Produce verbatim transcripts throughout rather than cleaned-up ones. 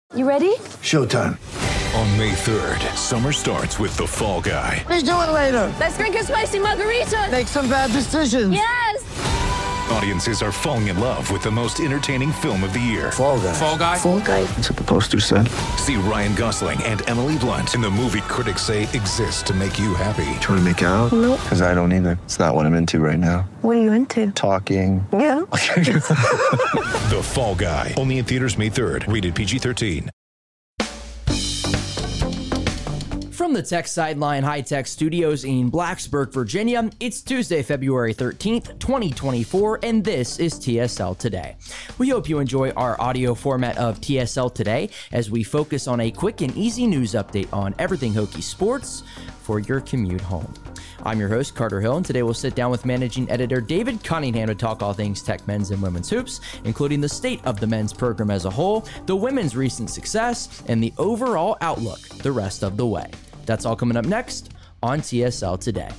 You ready? Showtime. On May third, summer starts with The Fall Guy. Let's do it later. Let's drink a spicy margarita. Make some bad decisions. Yes! Audiences are falling in love with the most entertaining film of the year. Fall Guy. Fall Guy? Fall Guy. That's what the poster said. See Ryan Gosling and Emily Blunt in the movie critics say exists to make you happy. Trying to make it out? Nope. Because I don't either. It's not what I'm into right now. What are you into? Talking. Yeah. The Fall Guy. Only in theaters May third. Rated P G thirteen. From the Tech Sideline High Tech Studios in Blacksburg, Virginia, it's Tuesday, February thirteenth, twenty twenty-four, and this is T S L Today. We hope you enjoy our audio format of T S L Today as we focus on a quick and easy news update on everything Hokie sports for your commute home. I'm your host, Carter Hill, and today we'll sit down with managing editor David Cunningham to talk all things Tech men's and women's hoops, including the state of the men's program as a whole, the women's recent success, and the overall outlook the rest of the way. That's all coming up next on T S L Today.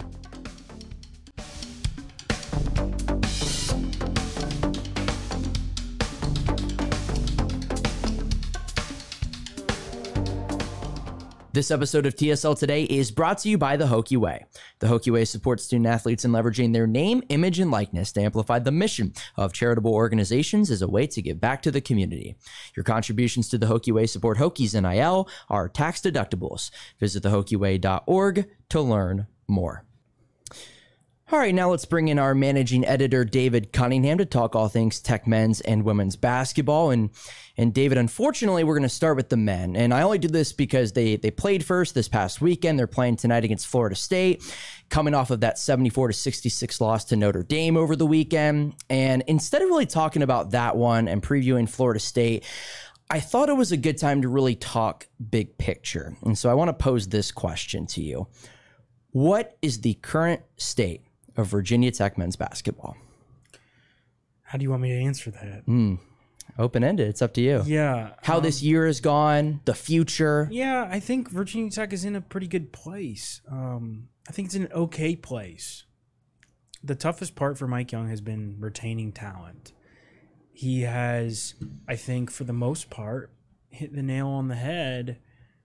This episode of T S L Today is brought to you by the Hokie Way. The Hokie Way supports student athletes in leveraging their name, image, and likeness to amplify the mission of charitable organizations as a way to give back to the community. Your contributions to the Hokie Way support Hokies N I L are tax deductibles. Visit the hokie way dot org to learn more. All right, now let's bring in our managing editor, David Cunningham, to talk all things Tech men's and women's basketball. And and David, unfortunately, we're going to start with the men. And I only did this because they they played first this past weekend. They're playing tonight against Florida State, coming off of that seventy-four to sixty-six loss to Notre Dame over the weekend. And instead of really talking about that one and previewing Florida State, I thought it was a good time to really talk big picture. And so I want to pose this question to you. What is the current state of Virginia Tech men's basketball? How do you want me to answer that? Mm, open-ended. It's up to you. Yeah. How um, this year has gone, the future. Yeah, I think Virginia Tech is in a pretty good place. Um, I think it's in an okay place. The toughest part for Mike Young has been retaining talent. He has, I think, for the most part, hit the nail on the head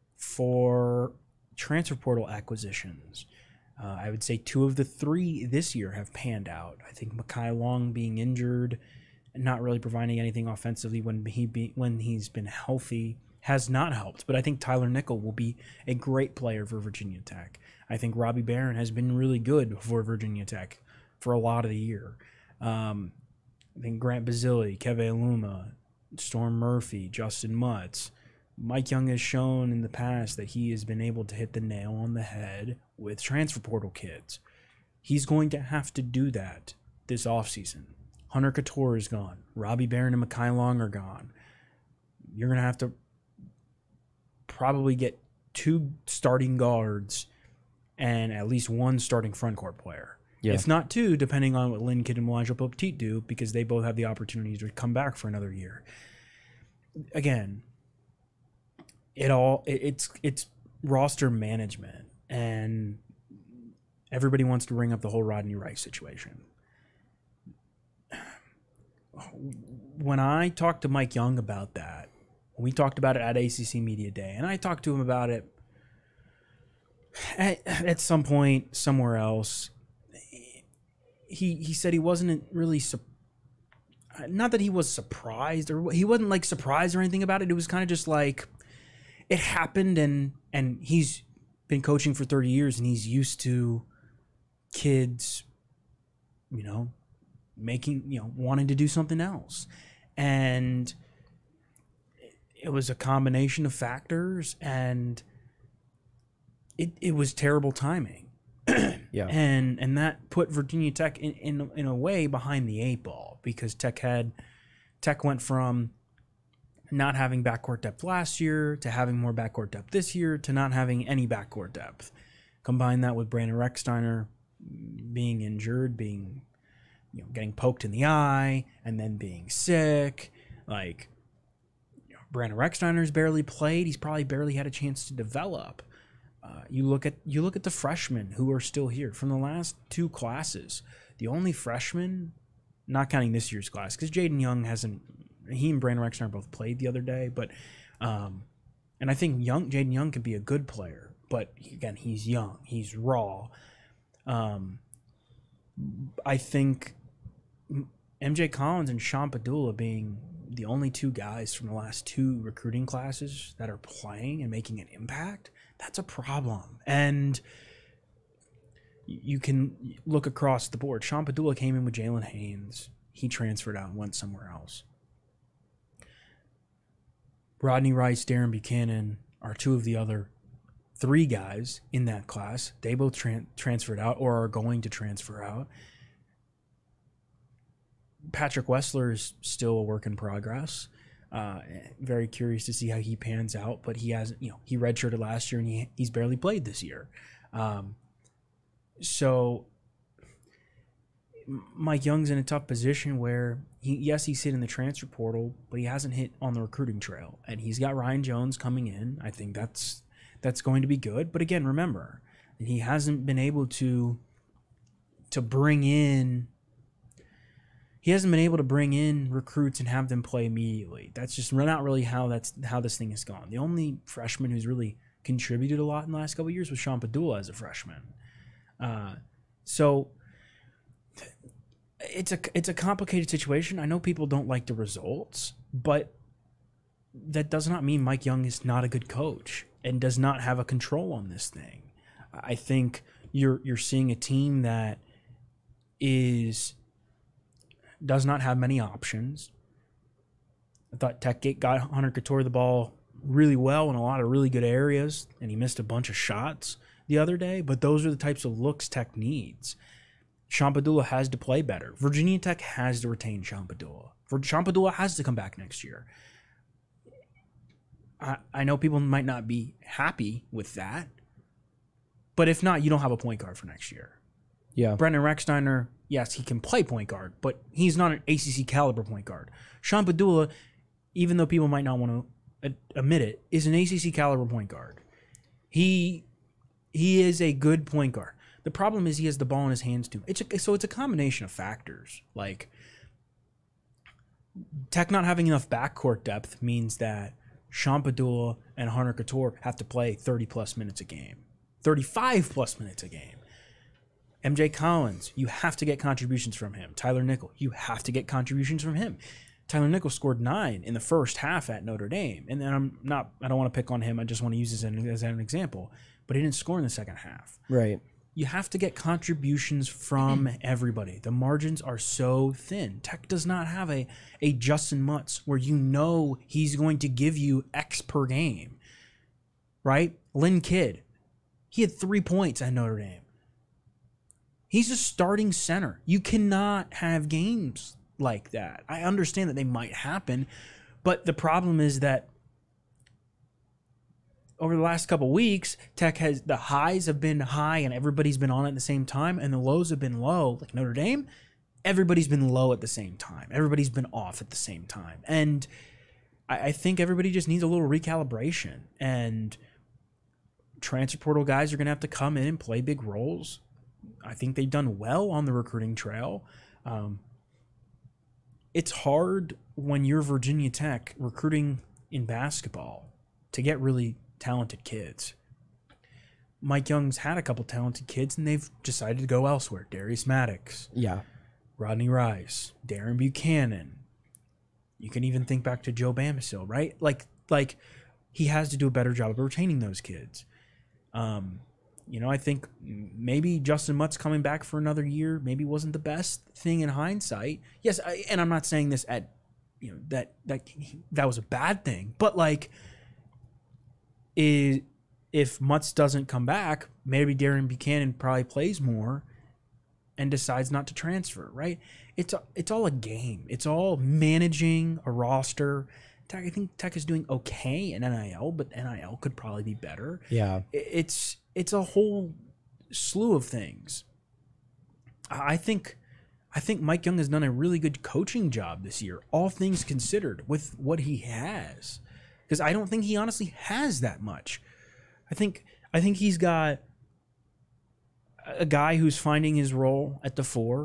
for transfer portal acquisitions. Uh, I would say two of the three this year have panned out. I think Mekhi Long being injured and not really providing anything offensively when he be, when he's been healthy has not helped. But I think Tyler Nickel will be a great player for Virginia Tech. I think Robbie Barron has been really good for Virginia Tech for a lot of the year. Um, I think Grant Basile, Keve Aluma, Storm Murphy, Justin Mutz. Mike Young has shown in the past that he has been able to hit the nail on the head with transfer portal kids. He's going to have to do that this offseason. Hunter Couture is gone. Robbie Barron and Mekhi Long are gone. You're going to have to probably get two starting guards and at least one starting frontcourt player. Yeah. If not two, depending on what Lynn Kidd and Elijah Pope-Tete do, because they both have the opportunity to come back for another year. Again, It all it, it's it's roster management, and everybody wants to bring up the whole Rodney Rice situation. When I talked to Mike Young about that, we talked about it at A C C Media Day, and I talked to him about it at, at some point somewhere else. He he said he wasn't really su- not that he was surprised, or he wasn't like surprised or anything about it. It was kind of just like, it happened, and and he's been coaching for thirty years, and he's used to kids, you know, making, you know, wanting to do something else. And it was a combination of factors, and it it was terrible timing. Yeah. And and that put Virginia Tech in, in in a way behind the eight ball, because Tech had Tech went from not having backcourt depth last year to having more backcourt depth this year to not having any backcourt depth. Combine that with Brandon Rechsteiner being injured, being, you know, getting poked in the eye, and then being sick. Like, you know, Brandon Rechsteiner's barely played. He's probably barely had a chance to develop. Uh, you look at you look at the freshmen who are still here from the last two classes. The only freshman, not counting this year's class, because Jaden Young hasn't he and Brandon Rexner both played the other day, but um, and I think Young Jaden Young could be a good player, but again, he's young, he's raw. Um, I think M J Collins and Sean Padula being the only two guys from the last two recruiting classes that are playing and making an impact, that's a problem. And you can look across the board. Sean Padula came in with Jalen Haynes. He transferred out and went somewhere else. Rodney Rice, Darren Buchanan are two of the other three guys in that class. They both tran- transferred out or are going to transfer out. Patrick Wessler is still a work in progress. Uh, very curious to see how he pans out, but he hasn't, you know, he redshirted last year and he, he's barely played this year. Um, so Mike Young's in a tough position where he, yes, he's hit in the transfer portal, but he hasn't hit on the recruiting trail, and he's got Ryan Jones coming in. I think that's, that's going to be good. But again, remember, he hasn't been able to, to bring in, He hasn't been able to bring in recruits and have them play immediately. That's just not really how that's how this thing has gone. The only freshman who's really contributed a lot in the last couple of years was Sean Padula as a freshman. Uh, so it's a it's a complicated situation. I know people don't like the results, but that does not mean Mike Young is not a good coach and does not have a control on this thing. I think you're you're seeing a team that is. Does not have many options. I thought Tech got Hunter Couture the ball really well in a lot of really good areas, and he missed a bunch of shots the other day, but those are the types of looks Tech needs. Sean Padula has to play better. Virginia Tech has to retain Sean Padula. Sean Padula has to come back next year. I, I know people might not be happy with that, but if not, you don't have a point guard for next year. Yeah. Brendan Rexsteiner, yes, he can play point guard, but he's not an A C C caliber point guard. Sean Padula, even though people might not want to admit it, is an A C C caliber point guard. He he is a good point guard. The problem is he has the ball in his hands too. It's a, so it's a combination of factors. Like Tech not having enough backcourt depth means that Sean Padula and Hunter Couture have to play thirty plus minutes a game, thirty-five plus minutes a game. M J Collins, you have to get contributions from him. Tyler Nickel, you have to get contributions from him. Tyler Nickel scored nine in the first half at Notre Dame. And then I'm not, I don't want to pick on him. I just want to use this as an, as an example. But he didn't score in the second half. Right. You have to get contributions from everybody. The margins are so thin. Tech does not have a, a Justin Mutz where you know he's going to give you X per game. Right? Lynn Kidd, he had three points at Notre Dame. He's a starting center. You cannot have games like that. I understand that they might happen, but the problem is that over the last couple of weeks, Tech has the highs have been high and everybody's been on at the same time, and the lows have been low. Like Notre Dame, everybody's been low at the same time. Everybody's been off at the same time. And I, I think everybody just needs a little recalibration. And transfer portal guys are going to have to come in and play big roles. I think they've done well on the recruiting trail. Um, it's hard when you're Virginia Tech recruiting in basketball to get really talented kids. Mike Young's had a couple talented kids, and they've decided to go elsewhere. Darius Maddox, Yeah. Rodney Rice, Darren Buchanan. You can even think back to Joe Bamisil, right? Like, like he has to do a better job of retaining those kids. Um, You know, I think maybe Justin Mutz coming back for another year maybe wasn't the best thing in hindsight. Yes, I, and I'm not saying this at, you know, that that that was a bad thing, but like, is if Mutz doesn't come back, maybe Darren Buchanan probably plays more and decides not to transfer. Right? It's a, it's all a game. It's all managing a roster. Tech, I think Tech is doing okay in N I L, but N I L could probably be better. Yeah. It's it's a whole slew of things. I think I think Mike Young has done a really good coaching job this year, all things considered, with what he has. Because I don't think he honestly has that much. I think I think he's got a guy who's finding his role at the four. I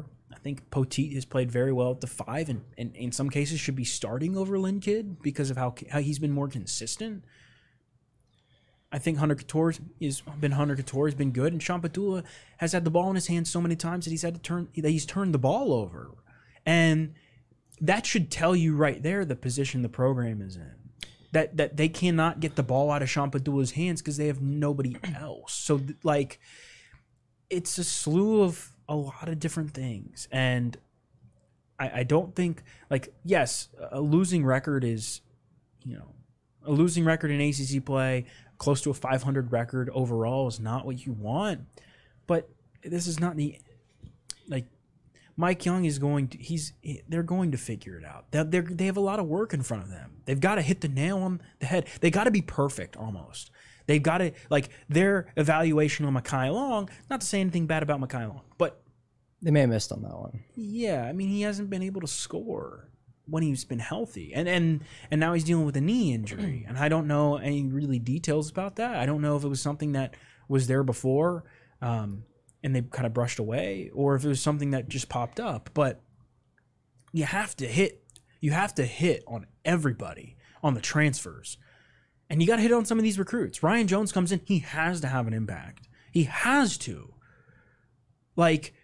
think Poteet has played very well at the five, and, and in some cases should be starting over Lynn Kidd because of how how he's been more consistent. I think Hunter Couture has been Hunter Couture has been good, and Sean Padula has had the ball in his hands so many times that he's had to turn that he's turned the ball over, and that should tell you right there the position the program is in. That that they cannot get the ball out of Sean Padula's hands because they have nobody else. So like, it's a slew of a lot of different things, and I, I don't think like yes, a losing record is, you know, a losing record in A C C play. Close to a five hundred record overall is not what you want, but this is not the like Mike Young is going to he's they're going to figure it out. They they have a lot of work in front of them. They've got to hit the nail on the head. They got to be perfect almost. They've got to like their evaluation on Mekhi Long. Not to say anything bad about Mekhi Long, but they may have missed on that one. Yeah, I mean he hasn't been able to score when he's been healthy, and and and now he's dealing with a knee injury, and I don't know any really details about that. I don't know if it was something that was there before, um, and they kind of brushed away, or if it was something that just popped up. But you have to hit, you have to hit on everybody on the transfers, and you got to hit on some of these recruits. Ryan Jones comes in, he has to have an impact. He has to, like.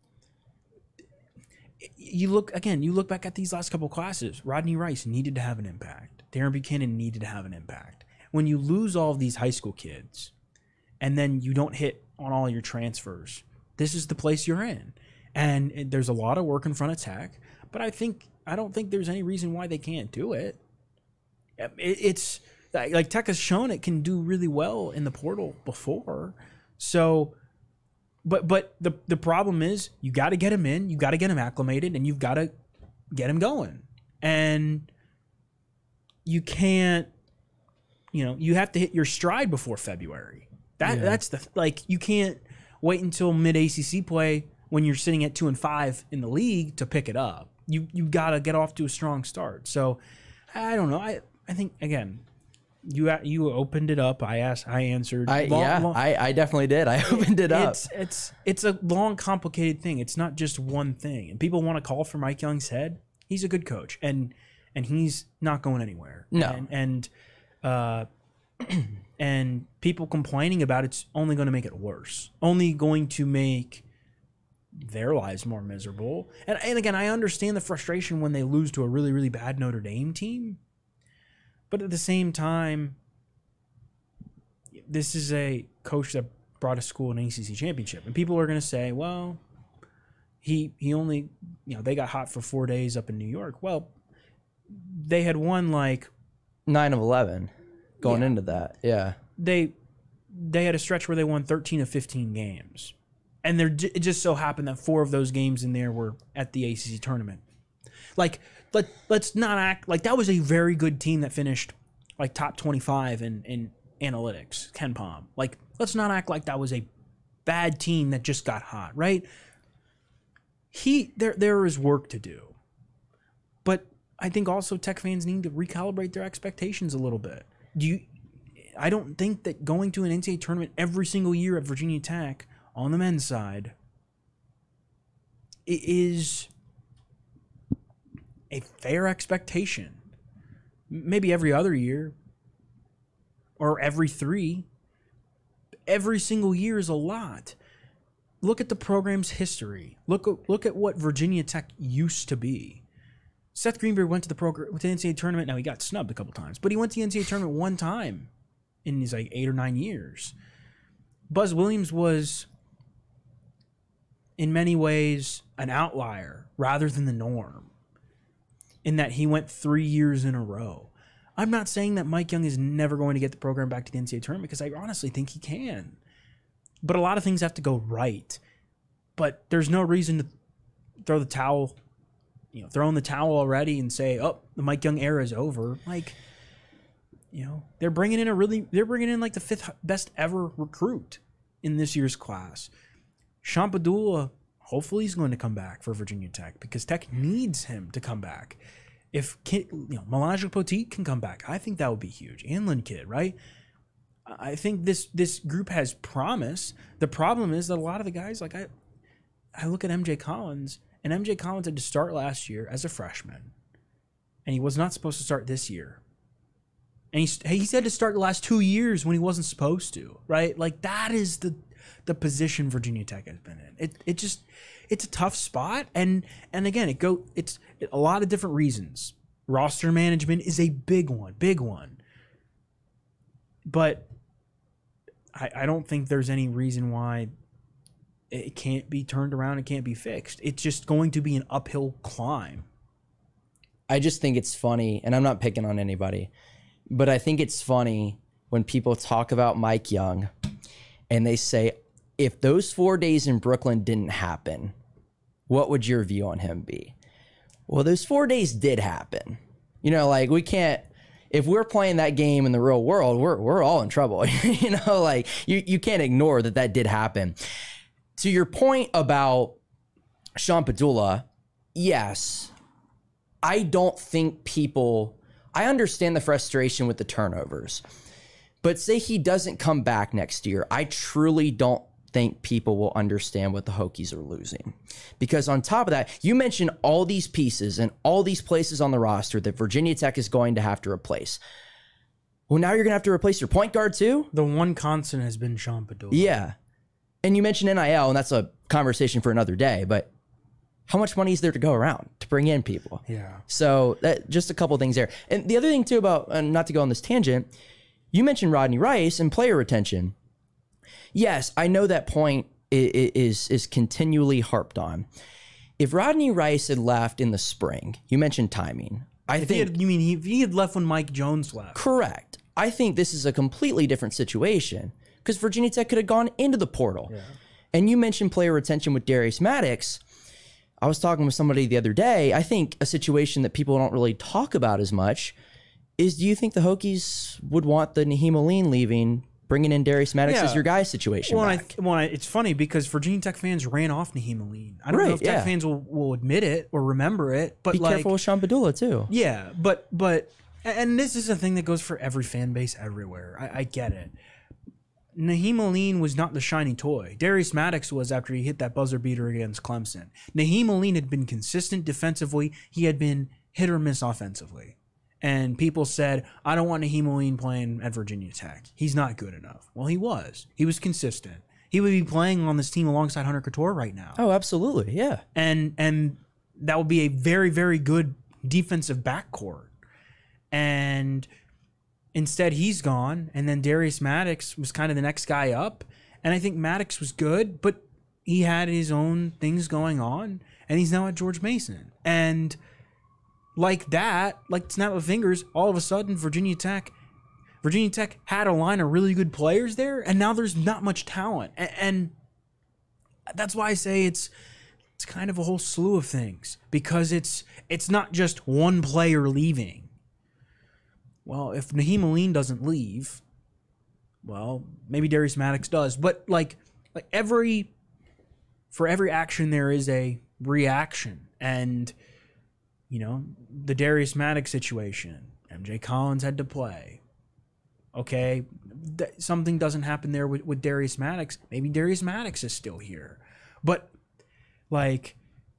You look again. You look back at these last couple classes. Rodney Rice needed to have an impact. Darren Buchanan needed to have an impact. When you lose all of these high school kids, and then you don't hit on all your transfers, this is the place you're in. And it, there's a lot of work in front of Tech, but I think I don't think there's any reason why they can't do it. it it's like Tech has shown it can do really well in the portal before, so. But but the the problem is you got to get him in, you got to get him acclimated, and you've got to get him going. And you can't, you know, you have to hit your stride before February. That yeah. that's the like you can't wait until mid A C C play when you're sitting at two and five in the league to pick it up. You you got to get off to a strong start. So I don't know. I I think again. You you opened it up. I asked. I answered. I, long, yeah, long, I, I definitely did. I opened it up. It's it's it's a long, complicated thing. It's not just one thing. And people want to call for Mike Young's head. He's a good coach, and and he's not going anywhere. No. And and, uh, and people complaining about it's only going to make it worse. Only going to make their lives more miserable. And and again, I understand the frustration when they lose to a really really bad Notre Dame team. But at the same time, this is a coach that brought a school an A C C championship. And people are going to say, well, he he only, you know, they got hot for four days up in New York. Well, they had won like nine of eleven going yeah, into that. Yeah. They they had a stretch where they won thirteen of fifteen games. And there it just so happened that four of those games in there were at the A C C tournament. Like, let, let's not act like that was a very good team that finished like top twenty-five in, in analytics, Ken Palm. Like, let's not act like that was a bad team that just got hot, right? He there there is work to do. But I think also Tech fans need to recalibrate their expectations a little bit. Do you I don't think that going to an N C double A tournament every single year at Virginia Tech on the men's side is a fair expectation. Maybe every other year or every three. Every single year is a lot. Look at the program's history. Look at, look at what Virginia Tech used to be. Seth Greenberg went to the program with the N C double A tournament. Now he got snubbed a couple times, but he went to the N C double A tournament one time in his like eight or nine years. Buzz Williams was in many ways an outlier rather than the norm, in that he went three years in a row. I'm not saying that Mike Young is never going to get the program back to the N C double A tournament, because I honestly think he can. But a lot of things have to go right. But there's no reason to throw the towel, you know, throw in the towel already and say, oh, the Mike Young era is over. Like, you know, they're bringing in a really, they're bringing in like the fifth best ever recruit in this year's class. Sean Padula, hopefully he's going to come back for Virginia Tech, because Tech needs him to come back. If, you know, Melanja Poteet can come back, I think that would be huge. And Lynn Kidd, right? I think this this group has promise. The problem is that a lot of the guys, like I I look at M J Collins, And M J Collins had to start last year as a freshman, and he was not supposed to start this year. And he he said to start the last two years when he wasn't supposed to, right? Like that is the the position Virginia Tech has been in. It it just it's a tough spot, and and again it go it's a lot of different reasons. Roster management is a big one, big one. But I I don't think there's any reason why it can't be turned around. It can't be fixed. It's just going to be an uphill climb. I just think it's funny, and I'm not picking on anybody, but I think it's funny when people talk about Mike Young and they say, if those four days in Brooklyn didn't happen, what would your view on him be? Well, those four days did happen. You know, like we can't, if we're playing that game in the real world, we're we're all in trouble. You know, like you, you can't ignore that that did happen. To your point about Sean Padula, yes, I don't think people, I understand the frustration with the turnovers, but say he doesn't come back next year, I truly don't think people will understand what the Hokies are losing. Because on top of that, you mentioned all these pieces and all these places on the roster that Virginia Tech is going to have to replace. Well, now you're going to have to replace your point guard too? The one constant has been Sean Padula. Yeah. And you mentioned N I L, and that's a conversation for another day, but how much money is there to go around to bring in people? Yeah. So that, just a couple of things there. And the other thing too about, and not to go on this tangent, you mentioned Rodney Rice and player retention. Yes, I know that point is, is, is continually harped on. If Rodney Rice had left in the spring, you mentioned timing. I if think he had, you mean he, if he had left when Mike Jones left? Correct. I think this is a completely different situation because Virginia Tech could have gone into the portal. Yeah. And you mentioned player retention with Darius Maddox. I was talking with somebody the other day. I think a situation that people don't really talk about as much is, do you think the Hokies would want the Naheem Aline leaving, bringing in Darius Maddox yeah. as your guy situation well, back? I, well, it's funny because Virginia Tech fans ran off Naheem Aline. I don't right, know if Tech yeah. fans will, will admit it or remember it, but be like, careful with Sean Padula too. Yeah, but but and this is a thing that goes for every fan base everywhere. I, I get it. Naheem Aline was not the shiny toy. Darius Maddox was after he hit that buzzer beater against Clemson. Naheem Aline had been consistent defensively. He had been hit or miss offensively. And people said, I don't want Naheem Aline playing at Virginia Tech. He's not good enough. Well, he was. He was consistent. He would be playing on this team alongside Hunter Couture right now. Oh, absolutely. Yeah. And and that would be a very, very good defensive backcourt. And instead, he's gone. And then Darius Maddox was kind of the next guy up. And I think Maddox was good, but he had his own things going on. And he's now at George Mason. And like that, like snap of fingers, all of a sudden Virginia Tech, Virginia Tech had a line of really good players there, and now there's not much talent, and, and that's why I say it's it's kind of a whole slew of things because it's it's not just one player leaving. Well, if Naheem Aline doesn't leave, well, maybe Darius Maddox does, but like like every for every action there is a reaction, and you know, the Darius Maddox situation, M J Collins had to play. Okay, th- something doesn't happen there with, with Darius Maddox. Maybe Darius Maddox is still here. But, like,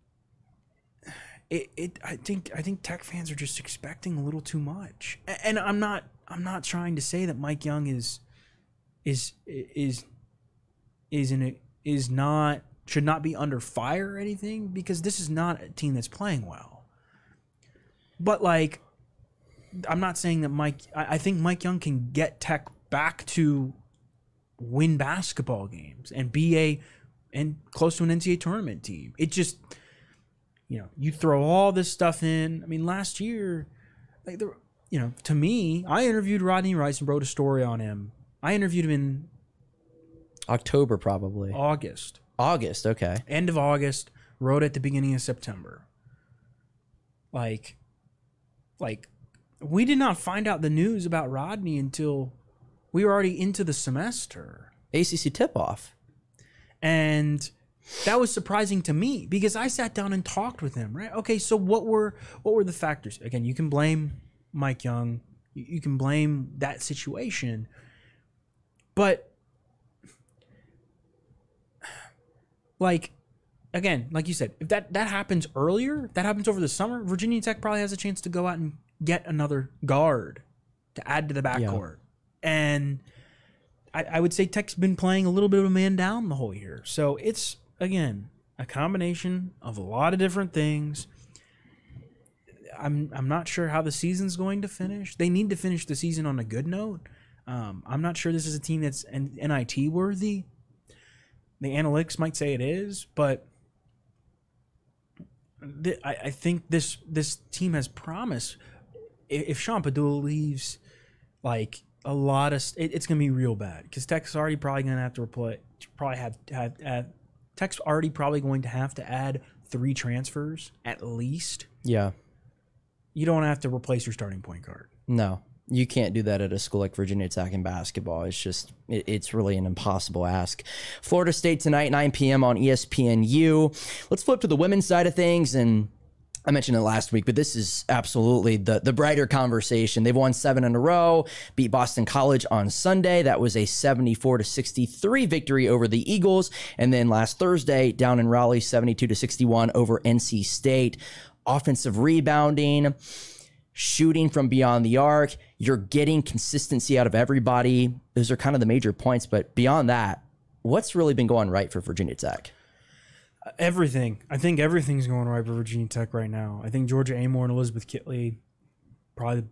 it, it I think I think Tech fans are just expecting a little too much. And, and I'm not I'm not trying to say that Mike Young is is is is in a, is not should not be under fire or anything, because this is not a team that's playing well. But, like, I'm not saying that Mike... I, I think Mike Young can get Tech back to win basketball games and be a... and close to an N C double A tournament team. It just... You know, you throw all this stuff in. I mean, last year... like the, you know, to me, I interviewed Rodney Rice and wrote a story on him. I interviewed him in... October, probably. August. August, okay. End of August. Wrote at the beginning of September. Like... Like, we did not find out the news about Rodney until we were already into the semester. A C C tip-off. And that was surprising to me because I sat down and talked with him, right? Okay, so what were what were the factors? Again, you can blame Mike Young. You can blame that situation. But, like, again, like you said, if that, that happens earlier, if that happens over the summer, Virginia Tech probably has a chance to go out and get another guard to add to the backcourt. Yeah. And I, I would say Tech's been playing a little bit of a man down the whole year. So it's, again, a combination of a lot of different things. I'm I'm not sure how the season's going to finish. They need to finish the season on a good note. Um, I'm not sure this is a team that's N I T worthy. The analytics might say it is, but th- I, I think this this team has promise. If, if Sean Padula leaves, like a lot of it, it's going to be real bad because Tech's already probably going to have to replace. Probably have, have, have Tech's already probably going to have to add three transfers at least. Yeah. You don't have to replace your starting point guard. No, you can't do that at a school like Virginia Tech in basketball. It's just, it, it's really an impossible ask. Florida State tonight, nine p.m. on E S P N U. Let's flip to the women's side of things. And I mentioned it last week, but this is absolutely the, the brighter conversation. They've won seven in a row, beat Boston College on Sunday. That was a seventy-four to sixty-three victory over the Eagles. And then last Thursday, down in Raleigh, seventy-two to sixty-one over N C State. Offensive rebounding, shooting from beyond the arc. You're getting consistency out of everybody. Those are kind of the major points. But beyond that, what's really been going right for Virginia Tech? Everything. I think everything's going right for Virginia Tech right now. I think Georgia Amore and Elizabeth Kitley, probably,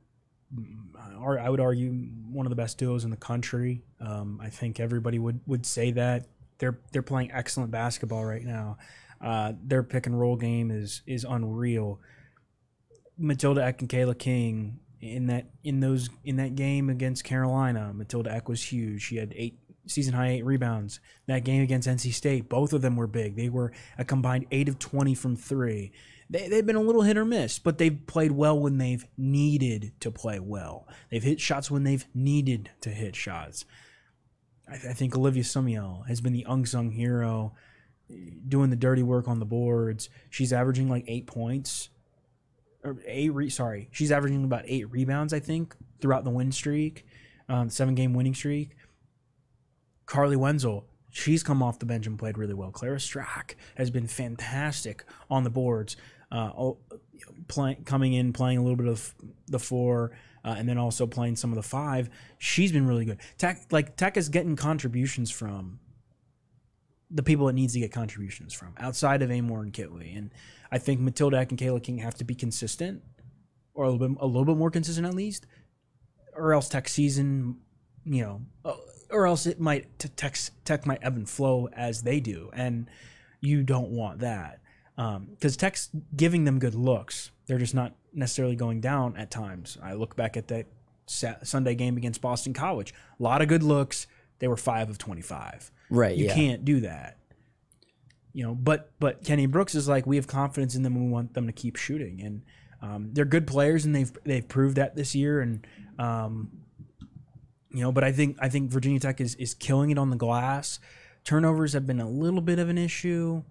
I would argue, one of the best duos in the country. Um, I think everybody would, would say that. They're they're playing excellent basketball right now. Uh, their pick and roll game is is unreal. Matilda Eck and Kayla King in that in those in that game against Carolina, Matilda Eck was huge. She had eight season high eight rebounds. That game against N C State, both of them were big. They were a combined eight of twenty from three. They they've been a little hit or miss, but they've played well when they've needed to play well. They've hit shots when they've needed to hit shots. I, th- I think Olivia Sumiel has been the unsung hero, doing the dirty work on the boards. She's averaging like eight points, or eight. Re- sorry, she's averaging about eight rebounds, I think, throughout the win streak, um, seven-game winning streak. Carly Wenzel, she's come off the bench and played really well. Clara Strack has been fantastic on the boards, uh, play, coming in, playing a little bit of the four, uh, and then also playing some of the five. She's been really good. Tech, like Tech is getting contributions from the people it needs to get contributions from outside of Amore and Kitley. And I think Matilda Eck and Kayla King have to be consistent, or a little bit, a little bit more consistent at least, or else Tech season, you know, or else it might Tech, Tech might ebb and flow as they do, and you don't want that because um, Tech's giving them good looks. They're just not necessarily going down at times. I look back at that Sunday game against Boston College, a lot of good looks. They were five of twenty-five. Right, you yeah. can't do that, you know. But but Kenny Brooks is like, we have confidence in them and we want them to keep shooting, and um, they're good players and they've they've proved that this year. And um, you know, but I think I think Virginia Tech is is killing it on the glass. Turnovers have been a little bit of an issue,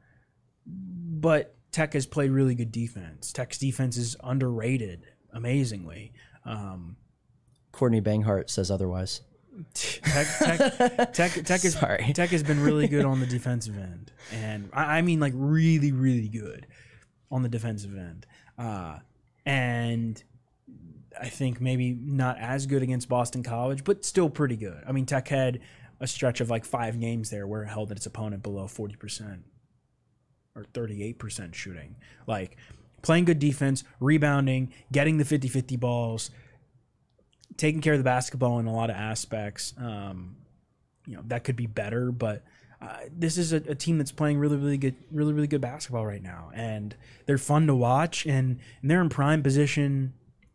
but Tech has played really good defense. Tech's defense is underrated, amazingly. Um, Courtney Banghart says otherwise. Tech, Tech, Tech, Tech, is, Sorry. Tech has been really good on the defensive end, and I, I mean like really, really good on the defensive end. Uh, and I think maybe not as good against Boston College, but still pretty good. I mean, Tech had a stretch of like five games there where it held its opponent below forty percent or thirty-eight percent shooting. Like playing good defense, rebounding, getting the fifty-fifty balls, taking care of the basketball in a lot of aspects. Um, you know, that could be better, but uh, this is a, a team that's playing really, really good, really, really good basketball right now. And they're fun to watch, and, and they're in prime position.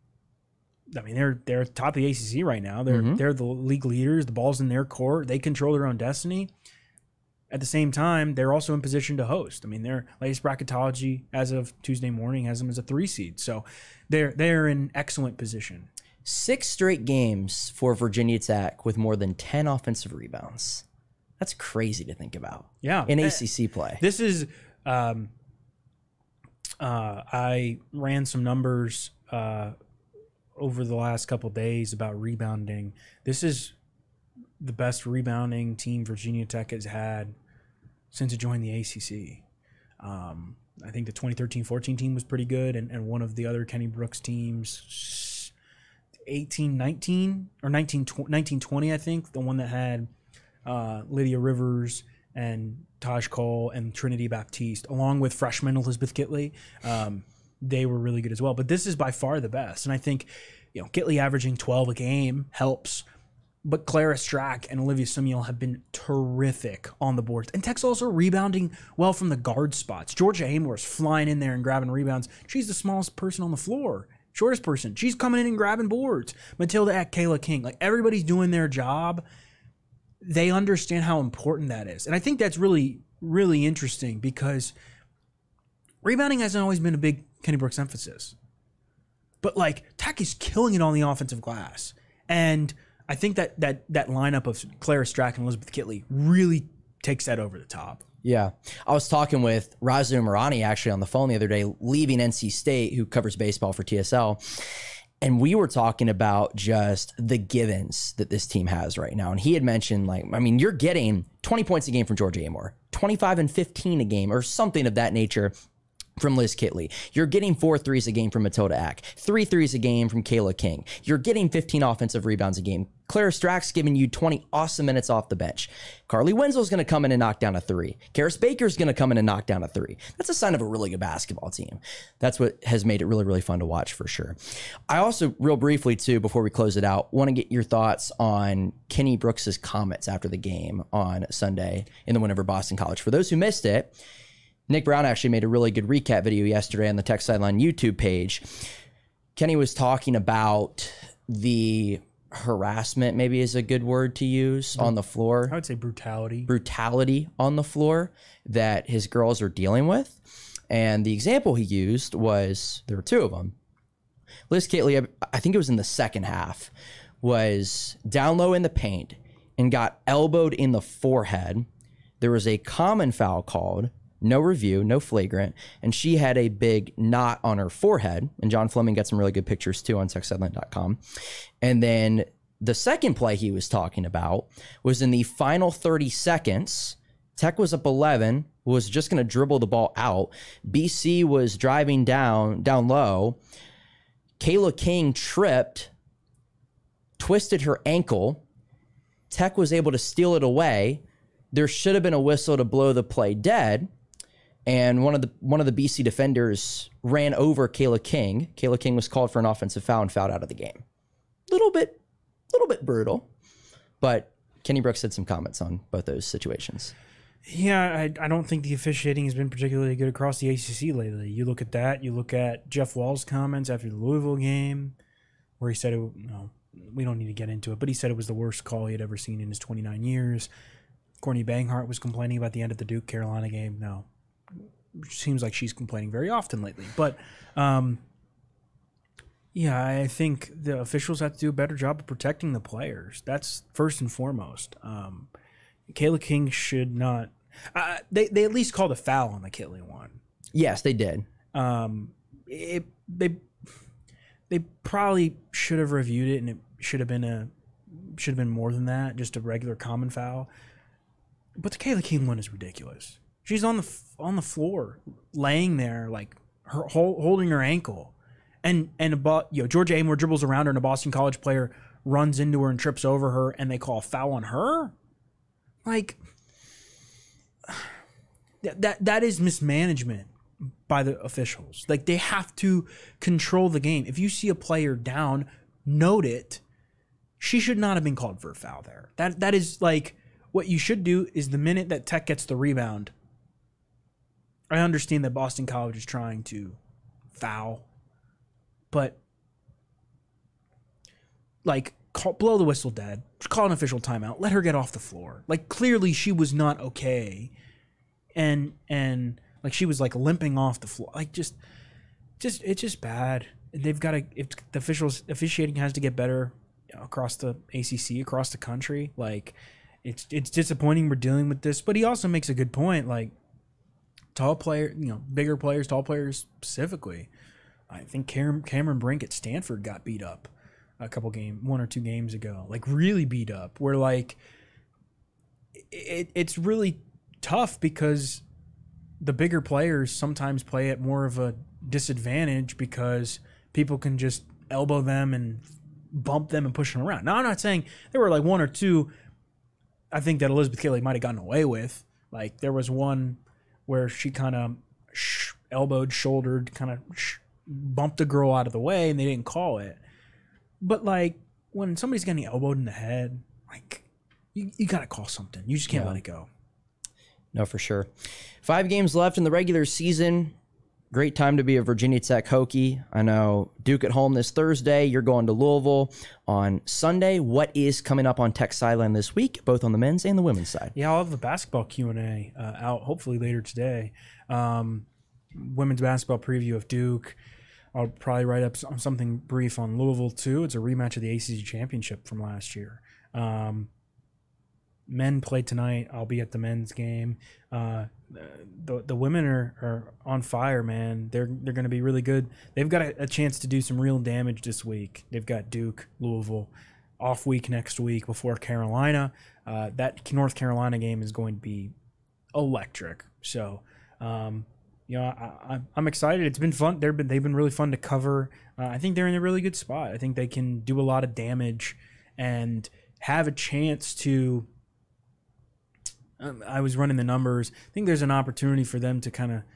I mean, they're they're top of the A C C right now. They're mm-hmm. they're the league leaders. The ball's in their court. They control their own destiny. At the same time, they're also in position to host. I mean, their latest bracketology as of Tuesday morning has them as a three seed. So they're they're in excellent position. Six straight games for Virginia Tech with more than ten offensive rebounds. That's crazy to think about. Yeah. In A C C play. This is, um, uh, I ran some numbers uh, over the last couple of days about rebounding. This is the best rebounding team Virginia Tech has had since it joined the A C C. Um, I think the twenty thirteen fourteen team was pretty good, and, and one of the other Kenny Brooks teams, eighteen nineteen or nineteen twenty, I think, the one that had uh, Lydia Rivers and Taj Cole and Trinity Baptiste, along with freshman Elizabeth Kitley. Um, they were really good as well. But this is by far the best. And I think, you know, Kitley averaging twelve a game helps. But Clara Strack and Olivia Samuel have been terrific on the boards. And Tech's also rebounding well from the guard spots. Georgia Amor's flying in there and grabbing rebounds. She's the smallest person on the floor. Shortest person. She's coming in and grabbing boards. Matilda Eck, Kayla King. Like, everybody's doing their job. They understand how important that is. And I think that's really, really interesting because rebounding hasn't always been a big Kenny Brooks emphasis. But, like, Tech is killing it on the offensive glass. And I think that that that lineup of Clara Strack and Elizabeth Kitley really takes that over the top. Yeah. I was talking with Razu Marani actually on the phone the other day, leaving N C State, who covers baseball for T S L. And we were talking about just the givens that this team has right now. And he had mentioned, like, I mean, you're getting twenty points a game from Georgia Amor, twenty-five and fifteen a game or something of that nature from Liz Kitley. You're getting four threes a game from Matilda Eck, three threes a game from Kayla King. You're getting fifteen offensive rebounds a game. Clara Strack's giving you twenty awesome minutes off the bench. Carly Wenzel's going to come in and knock down a three. Karis Baker's going to come in and knock down a three. That's a sign of a really good basketball team. That's what has made it really, really fun to watch for sure. I also, real briefly too, before we close it out, want to get your thoughts on Kenny Brooks's comments after the game on Sunday in the win over Boston College. For those who missed it, Nick Brown actually made a really good recap video yesterday on the Tech Sideline YouTube page. Kenny was talking about the harassment, maybe is a good word to use, on the floor. I would say brutality. Brutality on the floor that his girls are dealing with. And the example he used was, there were two of them. Liz Kitley, I think it was in the second half, was down low in the paint and got elbowed in the forehead. There was a common foul called. No review, no flagrant, and she had a big knot on her forehead. And John Fleming got some really good pictures too on tech sideline dot com. And then the second play he was talking about was in the final thirty seconds. Tech was up eleven, was just going to dribble the ball out. B C was driving down, down low. Kayla King tripped, twisted her ankle. Tech was able to steal it away. There should have been a whistle to blow the play dead. And one of the one of the B C defenders ran over Kayla King. Kayla King was called for an offensive foul and fouled out of the game. Little bit, little bit brutal, but Kenny Brooks had some comments on both those situations. Yeah, I, I don't think the officiating has been particularly good across the A C C lately. You look at that. You look at Jeff Wall's comments after the Louisville game, where he said, it, no, we don't need to get into it, but he said it was the worst call he had ever seen in his twenty-nine years. Courtney Banghart was complaining about the end of the Duke-Carolina game. No. Seems like she's complaining very often lately. But, um, yeah, I think the officials have to do a better job of protecting the players. That's first and foremost. Um, Kayla King should not uh, – they, they at least called a foul on the Kitley one. Yes, they did. Um, it, they they probably should have reviewed it, and it should have been a should have been more than that, just a regular common foul. But the Kayla King one is ridiculous. She's on the on the floor, laying there, like her holding her ankle, and and about you know Georgia Amor dribbles around her, and a Boston College player runs into her and trips over her, and they call a foul on her. Like that that that is mismanagement by the officials. Like, they have to control the game. If you see a player down, note it. She should not have been called for a foul there. That that is like what you should do. Is the minute that Tech gets the rebound. I understand that Boston College is trying to foul, but like call, blow the whistle dead, call an official timeout, let her get off the floor. Like, clearly she was not okay, and and like she was like limping off the floor. Like just, just it's just bad. They've got to. If the officials officiating has to get better, you know, across the A C C, across the country. Like, it's it's disappointing we're dealing with this, but he also makes a good point. Like. Tall player, you know, bigger players, tall players specifically. I think Cameron, Cameron Brink at Stanford got beat up a couple game, one or two games ago, like really beat up. Where like it, it's really tough because the bigger players sometimes play at more of a disadvantage because people can just elbow them and bump them and push them around. Now, I'm not saying there were like one or two I think that Elizabeth Kaylee might have gotten away with. Like there was one where she kind of sh- elbowed, shouldered, kind of sh- bumped a girl out of the way and they didn't call it. But like when somebody's getting elbowed in the head, like you, you got to call something. You just can't yeah. let it go. No, for sure. Five games left in the regular season. Great time to be a Virginia Tech Hokie. I know Duke at home this Thursday. You're going to Louisville on Sunday. What is coming up on Tech Sideline this week, both on the men's and the women's side? Yeah, I'll have the basketball Q and A uh, out hopefully later today. Um, women's basketball preview of Duke. I'll probably write up something brief on Louisville too. It's a rematch of the A C C championship from last year. Um, men play tonight. I'll be at the men's game. Uh, the the women are, are on fire, man. They're they're going to be really good. They've got a, a chance to do some real damage this week. They've got Duke, Louisville, off week next week before Carolina. Uh, that North Carolina game is going to be electric. So, um, you know, I, I, I'm excited. It's been fun. They've been they've been really fun to cover. Uh, I think they're in a really good spot. I think they can do a lot of damage and have a chance to. I was running the numbers. I think there's an opportunity for them to kind of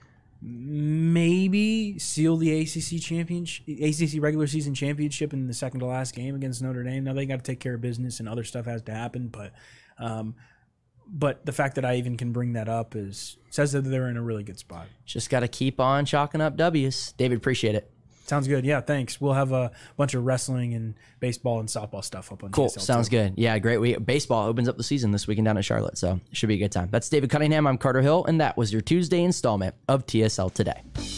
maybe seal the A C C championship, A C C regular season championship in the second to last game against Notre Dame. Now they got to take care of business and other stuff has to happen, but um, but the fact that I even can bring that up is says that they're in a really good spot. Just got to keep on chalking up W's. David, appreciate it. Sounds good. Yeah, thanks. We'll have a bunch of wrestling and baseball and softball stuff up on Cool. T S L Sounds too. good. Yeah, great week. Baseball opens up the season this weekend down in Charlotte, so it should be a good time. That's David Cunningham. I'm Carter Hill, and that was your Tuesday installment of T S L Today.